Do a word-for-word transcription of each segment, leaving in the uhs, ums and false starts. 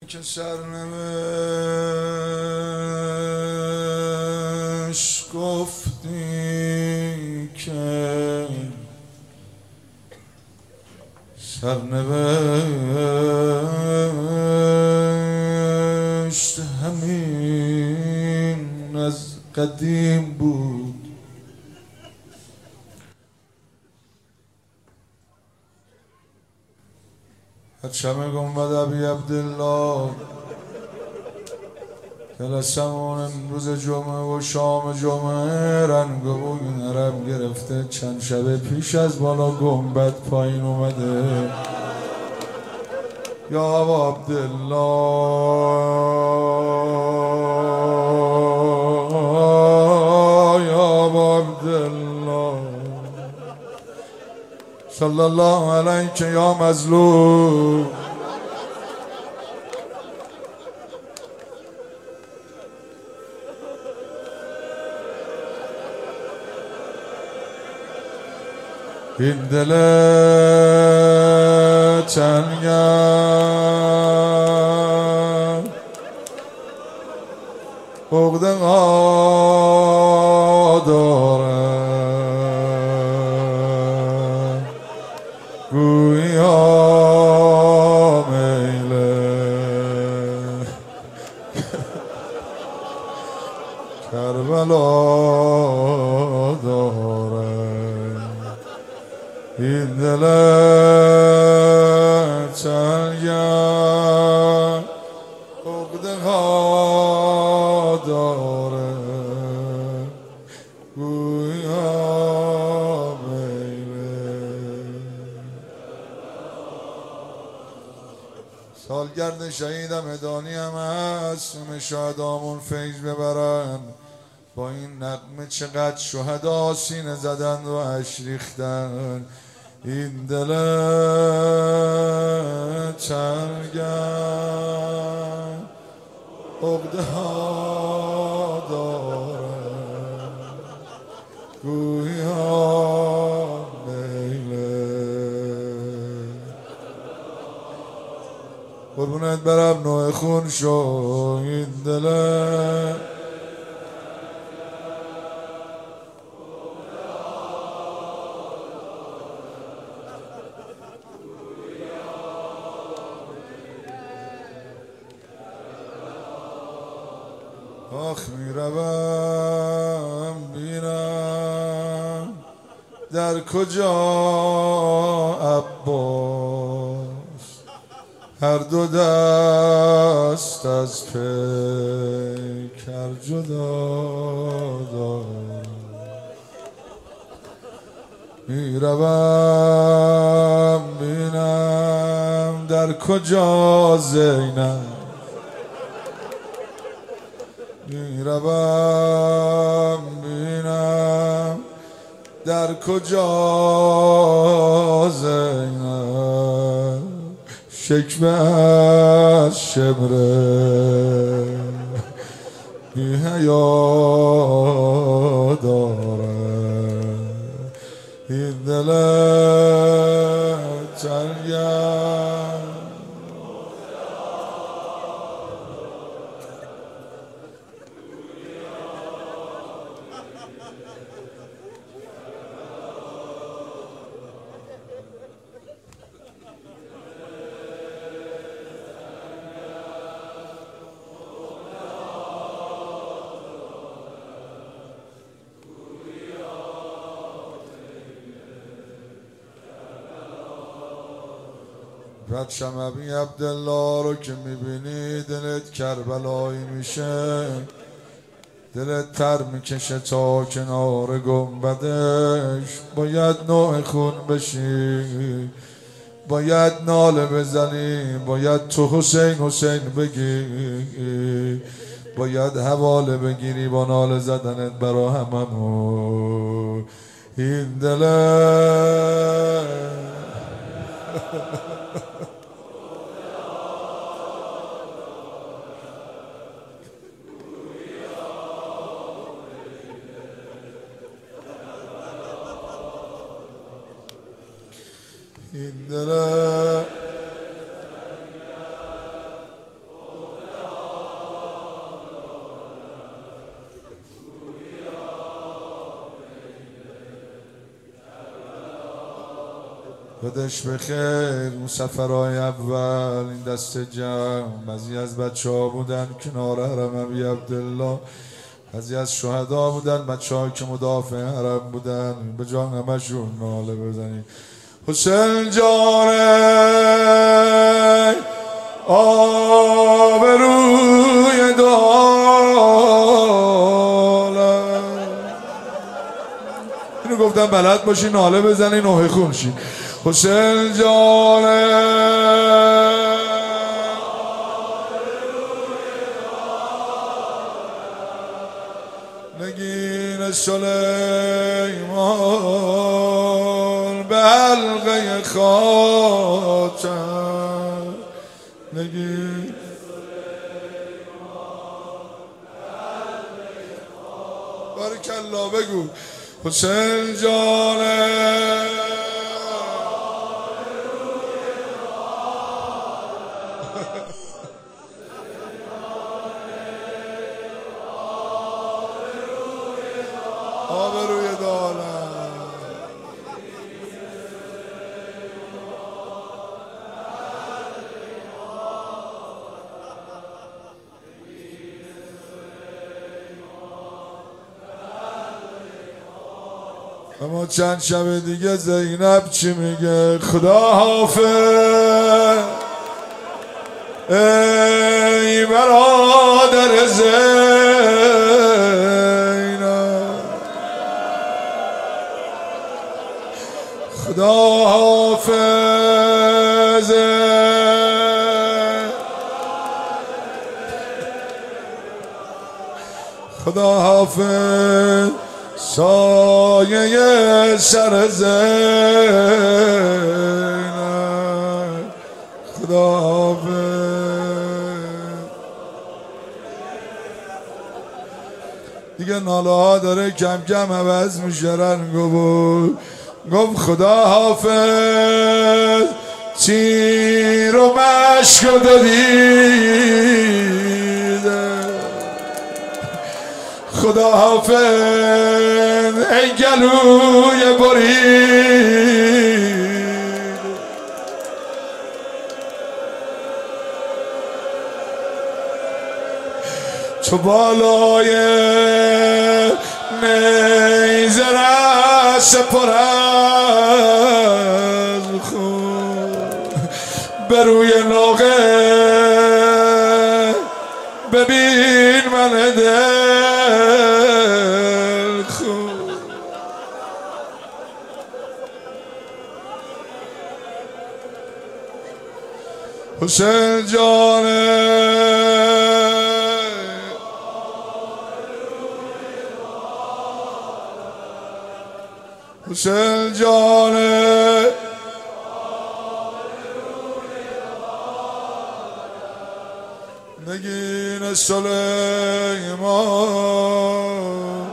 که سرنوشت گفتی که سرنوشت همین از قدیم بود. پرچم گنبد ابی عبدالله جلسمون امروز جمعه و شام جمعه رنگ و بوی نرم گرفته. چند شب پیش از بالا گنبد پایین اومده. یا ابا عبدالله یا ابا عبدالله صلی الله علیک یا مظلوم. این دل تنگم عقده ها دارم گویا میله کربلا دارم. این دل تنگم عقده ها داره گویا میله. سالگرد شهیدم ادانی هم هست. شهدامون فیض ببرن. با این نغمه چقدر شهدا سینه زدن و اش ریختن. این دل تنگم عقده ها دارم گویا میله. قربونت برم نوع خون شو. این دل آخ میروم بینم در کجا عباس هر دو دست از پیکر جدا دارم. میروم بینم در کجا زینب میروم بینم در کجا زینب شکوه از شمره بی حیا دارم. این دل تنگم پرچم ابی عبدالله رو که میبینی دلت کربلایی میشه. دلت تر میکشه تا کنار گنبدش. باید نوع خون بشی. باید ناله بزنی. باید تو حسین حسین بگی. باید حواله بگیری با ناله زدنت برا هممون. این دل این دل یادش بخیر اون سفرهای اول این دست جمع، بعضی از بچه ها بودن کنار حرم ابی عبدالله، بعضی از شهدا بودن، بچه ها که مدافع حرم بودن. به جان همشون ناله بزنید حسین جانه آبروی دالم. اینو گفتم بلد باشی ناله بزنی نوحه خون شی. حسین جانه نگین سلیمان به حلقه خاتم، نگین بارکالله بگو حسین جانه آبروی دالم. اما چند شب دیگه زینب چی میگه؟ خدا حافظ ای برادر زینب، خدا حافظ خدا حافظ سایه سر زینب، خدا حافظ. دیگه ناله ها داره کم کم عوض میشه رنگو بود. گفت خدا حافظ تیر و مشک دادیده، خدا حافظ ای گلوی برید، چو بالای نیزه رس پر از خون به روی ناقه ببین من دل خون. حسین جانه حسین جانه نگین سلیمان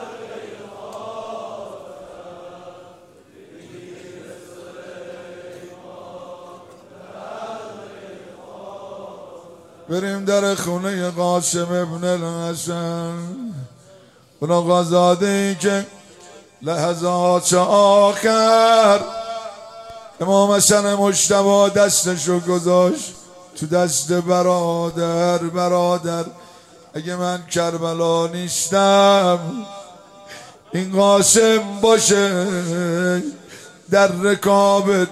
بریم در خونه قاسم ابن الحسن، اون آقازاده ای که لحظات آخر امام حسن مجتبی دستشو گذاشت تو دست برادر. برادر اگه من کربلا نیستم این قاسم باشه در رکابت،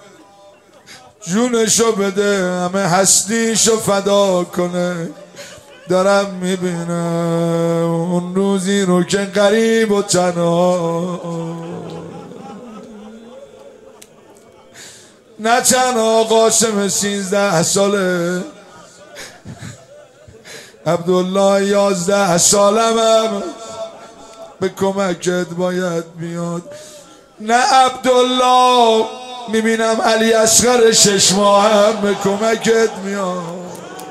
جونشو بده همه هستیشو فدا کنه. دارم میبینم اون روزی رو که غریب و تنها، نه تنها قاسم سیزده ساله، عبدالله یازده سالمم به کمکت باید بیاد. نه عبدالله میبینم علی اصغر شش ماهم به کمکت میاد.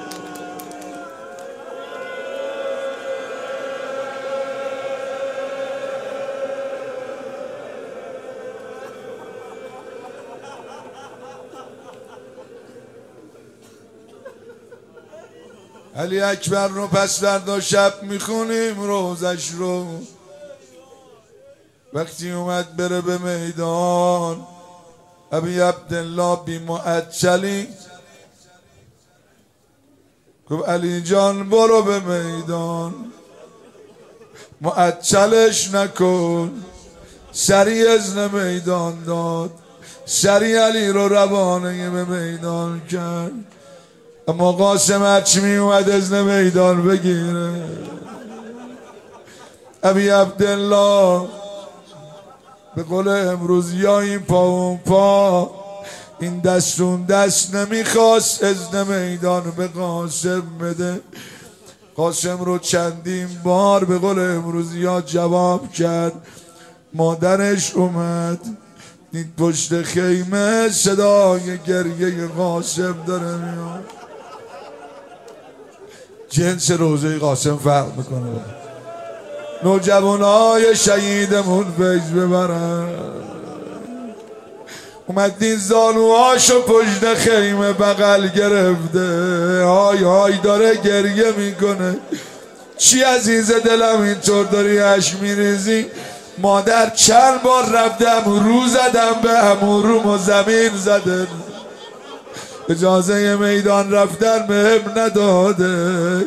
علی اکبر رو پس فردا شب میخونیم روزش رو. وقتی اومد بره به میدان ابی عبدالله بی معجلی گفت علی جان برو به میدان، معجلش نکن. سریع ازن میدان داد، سریع علی رو روانه به میدان کرد. اما قاسم هرچی می اومد ازن میدان بگیره، ابی عبدالله به قول امروز یا این پا اون پا، این دستون دست نمیخواست ازن میدان به قاسم بده. قاسم رو چندین بار به قول امروز یا جواب کرد. مادرش اومد دید پشت خیمه صدای گریه قاسم داره میاد. جنس روزه قاسم فرق میکنه. نوجوانای شهیدمون فیض ببرن. اومد دین زانوهاشو پشت خیمه بغل گرفته، های های داره گریه میکنه. چی عزیز دلم اینطور داری اشک میریزی؟ مادر چند بار رفتم رو زدم به امورم و زمین زده، اجازه میدان رفتن بهم نداده.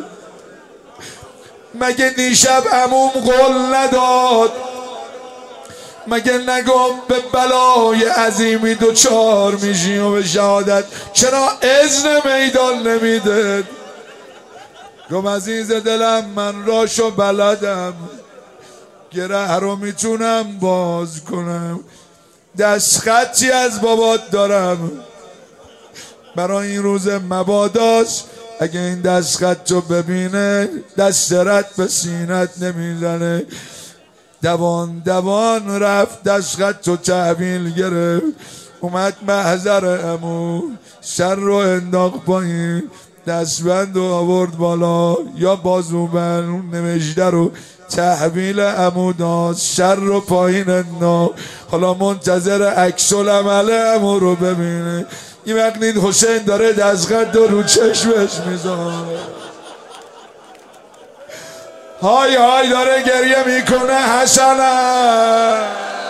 مگه دیشب عموم قول نداد؟ مگه نگم به بلای عظیمی دوچار میشی و به شهادت چرا اذن میدان نمیده؟ گم عزیز دلم من راشو بلدم، گره رو میتونم باز کنم. دست خطی از بابات دارم برای این روز مباداست، اگه این دست خط رو ببینه دست رد به سینت نمیزنه. دوان دوان رفت دست خط رو تحویل گرفت، اومد محضر عمو سر رو انداخت پایین، دستبند رو آورد بالا یا بازوبند نوشته رو تحویل عمو داد، سر رو پایین انداخت. حالا منتظر عکس العمل عمو رو ببینه. این وقت دید حسین داره دست خط رو چشمش میذاره، های های داره گریه میکنه. حسنه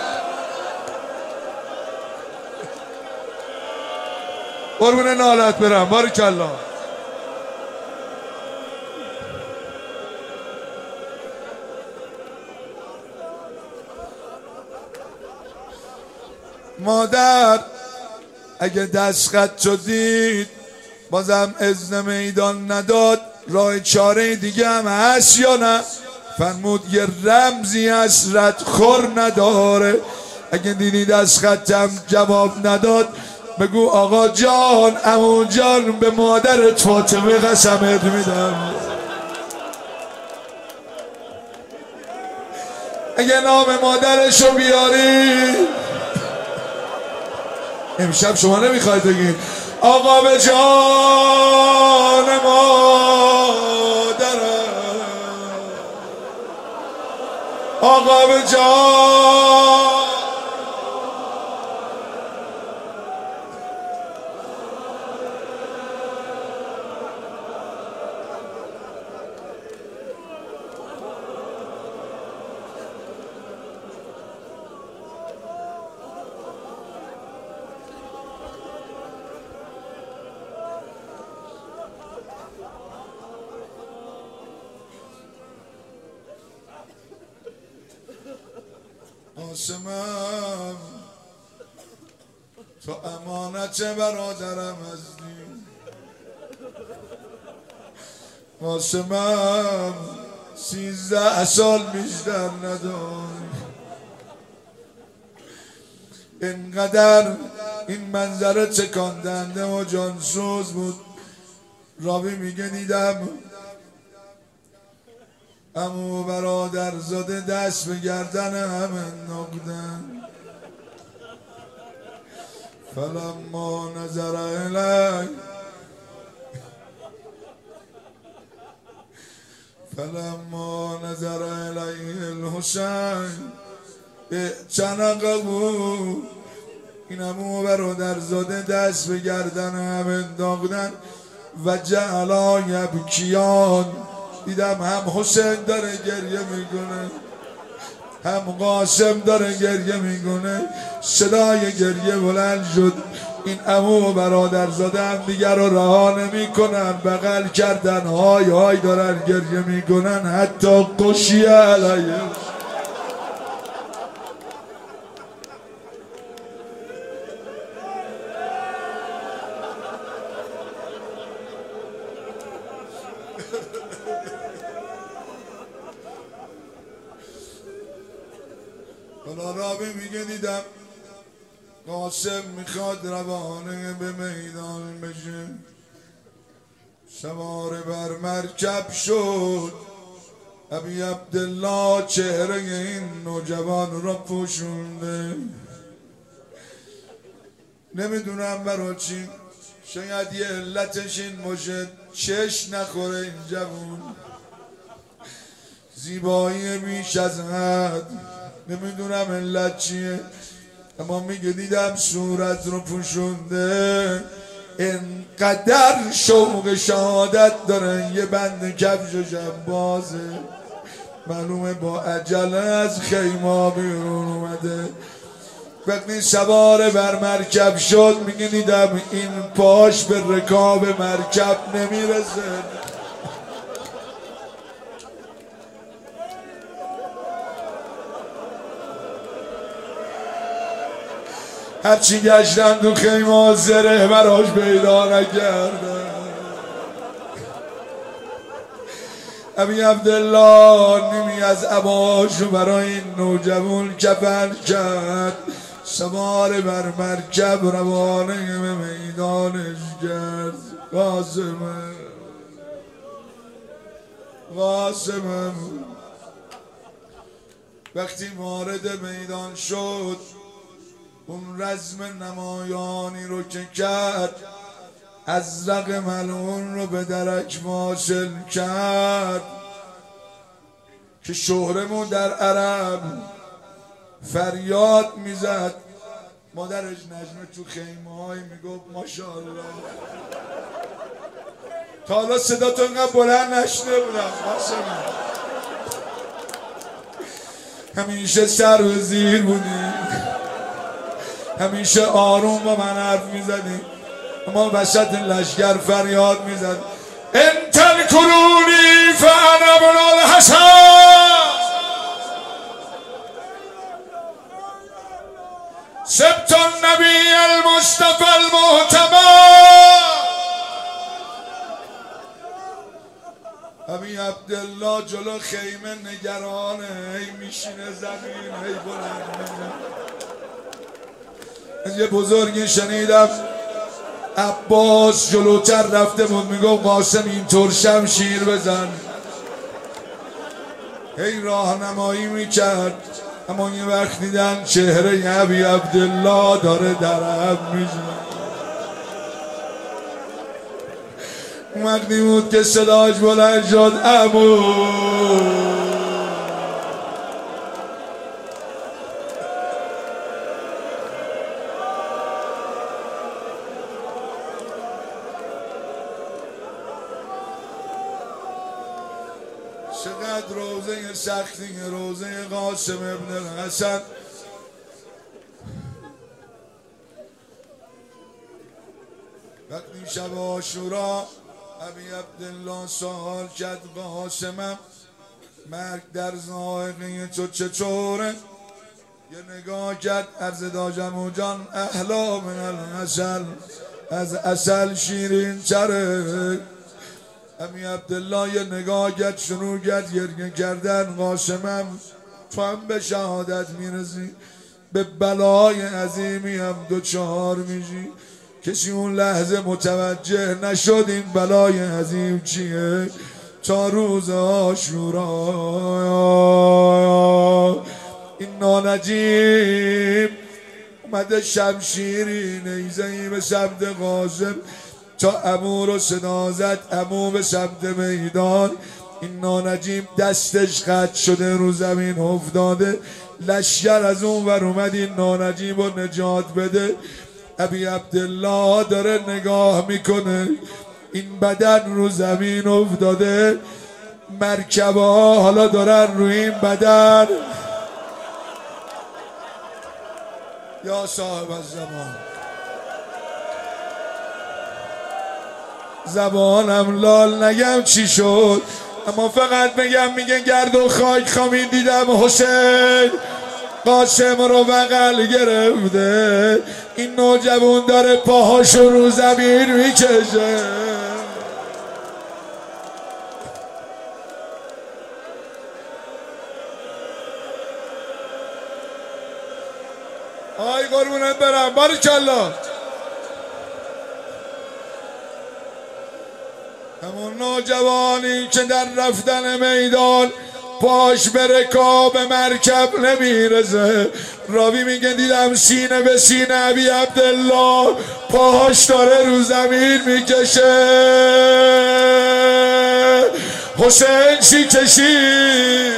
قربون نالت برم، بارکالله. مادر اگه دست خط شد دید بازم اذن میدان نداد، راه چاره دیگه هم هست یا نه؟ فرمود یه رمزی از رد خور نداره. اگه دیدی دست خطم جواب نداد بگو آقا جان عمو جان به مادرت فاطمه قسمت میدم. اگه نام مادرشو بیاری امشب شما نمیخواید بگید آقا به جان مادرم، آقا به جان. قاسمم تو امانت برادرم هستی، قاسمم سیزده سال بیشتر نداری. اینقدر این منظره تکاندنده و جانسوز بود. راوی میگه دیدم عمو برادر زاده دست به گردن هم انداختن، فلما نظر الی فلما نظر الیه الحسین اعتنقه. این عمو برادر زاده دست به گردن هم انداختن و جعلا یبکیان. دیدم هم حسین داره گریه میکنه هم قاسم داره گریه میکنه. صدای گریه بلند شد. این عمو و برادرزاده هم دیگر رو رها نمیکنن، بغل کردن، های های دارن گریه میکنن. حتی قشی علیه حالا رابی میگه دیدم قاسم میخواد روانه به میدان بشه، سوار بر مرکب شد. ابی عبدالله چهره این نوجوان را پوشونده. نمیدونم برای چی، شاید یه علتش این باشه چش نخوره این جوون، زیبایی بیش از حد. نمیدونم علت چیه، اما میگه دیدم صورت رو پوشونده. اینقدر شوق شهادت داره، یه بند کفش و جنبازه، معلومه با عجله از خیمه بیرون اومده. وقتی سوار بر مرکب شد میگه دیدم این پاش به رکاب مرکب نمیرسه. هرچی گشتن تو خیمه زره براش پیدا نکردن. ابی عبدالله نیمی از عباشو برای این نوجوان کفن کرد، سوار بر مرکب روانه به میدانش کرد. قاسمه قاسمه وقتی وارد میدان شد، اون رزم نمایانی رو که کرد، ازرق ملعون رو به درک واصل کرد که شهرمون در عرب فریاد میزد. مادرش نجمه تو خیمه های میگفت ماشاءالله. تا حالا صدا تو اینقدر بلند نشنیده بودم. همیشه سر و زیر بودی، همیشه آروم با من حرف میزدی، اما وسط لشگر فریاد میزد انتل کرونی فانا ابن الحسن سبت النبی المصطفى المعتمد. ابی عبدالله جلو خیمه نگرانه، هی میشینه زمین، هی بلند میشه. یه بزرگی شنیدم عباس جلوتر رفته بود میگفت قاسم اینطور شمشیر بزن، هی راهنمایی میکرد. اما یه وقت دیدن چهره ابی عبدالله داره درهم میشه. وقتی بود که صداش بلند شد عمو. چقدر روزه سختی روزه قاسم ابن الحسن. وقتی شب عاشورا ابی عبدالله سوال کرد قاسمم مرگ در ذائقه تو چطوره؟ یه نگاه کرد عرض داجم جان احلا من العسل، از عسل شیرین تره. ابی عبدالله یه نگاه کرد شروع کرد گریه کردن. قاسمم تو هم به شهادت میرسی، به بلای عظیمی هم دوچار میشی. کسی اون لحظه متوجه نشد این بلای عظیم چیه تا روز عاشورا. این نانجیب اومده شمشیری نیزه‌ای به سمت قاسم تا عمو رو صدا زد. عمو به سمت میدان. این نانجیب دستش قطع شده رو زمین افتاده. لشگر از اون ور اومد این نانجیب رو نجات بده. ابی عبدالله داره نگاه میکنه، این بدن رو زمین افتاده، مرکبه ها حالا دارن روی این بدن یا صاحب الزمان. زبانم لال نگم چی شد، اما فقط بگم میگه گرد و خاک خامین دیدم حسین قاسم رو بغل گرفته، این نوجوان داره پاهاشو رو زمین میکشه. آی قربونت برم، باریکالله. همون نوجوانی که در رفتن میدان پاش به رکاب مرکب نمیرزه، راوی میگه دیدم سینه به سینه ابی عبدالله پاهاش داره رو زمین میکشه. حسین چی کشید؟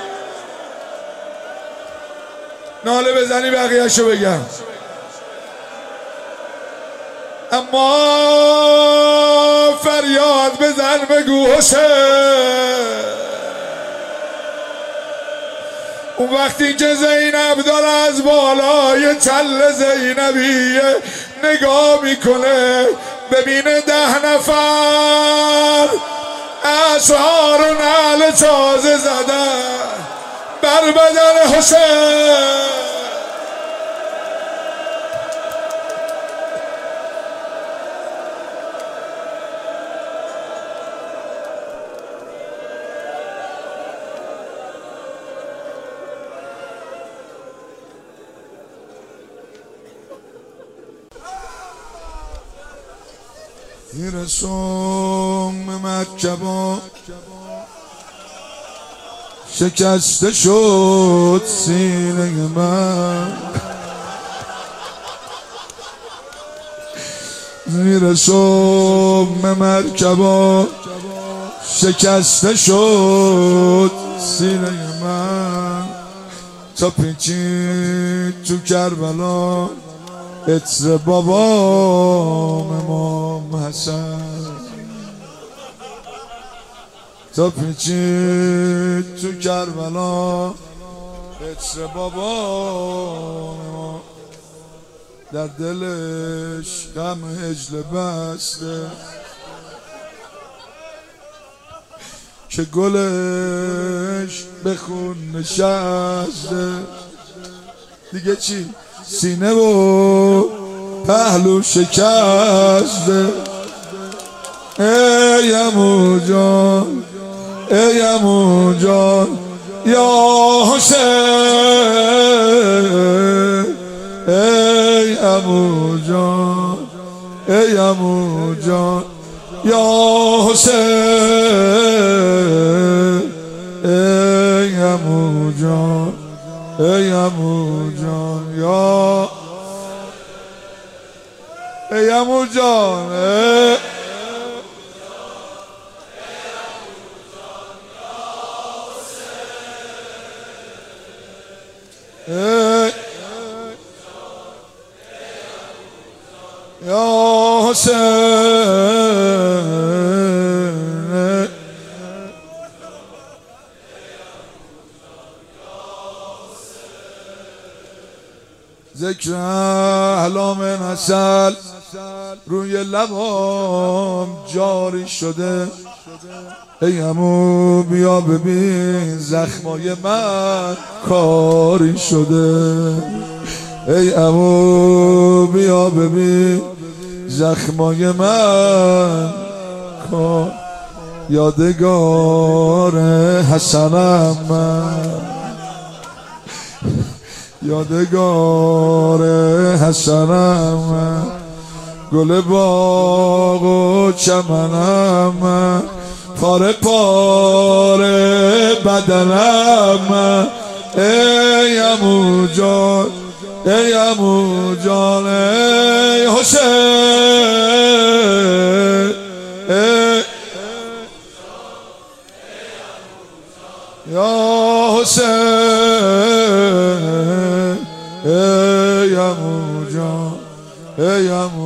ناله بزنی بقیه‌شو بگم. اما فریاد بزن بگو حسین. اون وقتی که زینب داره از بالای تل زینبی نگاه میکنه، ببینه ده نفر اسوار و نعل تازه زدن بر بدن حسین. میرسم مکه با شکسته شد سینه من، میرسم مکه با شکسته شد سینه من، تا پیچید تو کربلا عطر بابام امام حسن، تا پیچید تو کربلا عطر بابام، در دلش غم هجل بسته که گلش به خون نشسته. دیگه چی؟ سینه و پهلو شکسته. ای عمو جان، ای عمو جان یا حسین، ای عمو جان، ای عمو جان یا حسین، ای عمو جان، ای عمو جان یا ای عمو جان، ای یا حسین. ذکر احلام نسل روی لبام جاری شده. ای عمو بیا ببین زخمای من کاری شده. ای عمو بیا ببین زخمای من کار، یادگار حسنم من، یادگار حسنم من، گل باغ و چمنم من، پاره پاره بدنم من. ای عمو جان، ای عمو جان، ای حسین، ای یا حسین، ای عمو جان، ای عمو